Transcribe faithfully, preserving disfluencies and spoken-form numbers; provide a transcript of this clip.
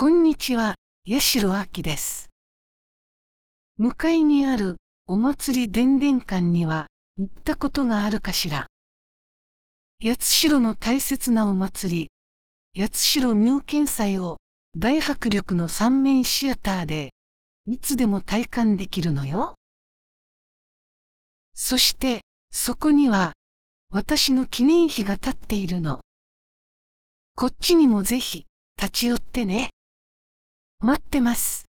こんにちは、八代亜紀です。向かいにあるお祭り伝々館には行ったことがあるかしら。八代の大切なお祭り、八代妙見祭を大迫力の三面シアターでいつでも体感できるのよ。そしてそこには私の記念碑が立っているの。こっちにもぜひ立ち寄ってね。待ってます。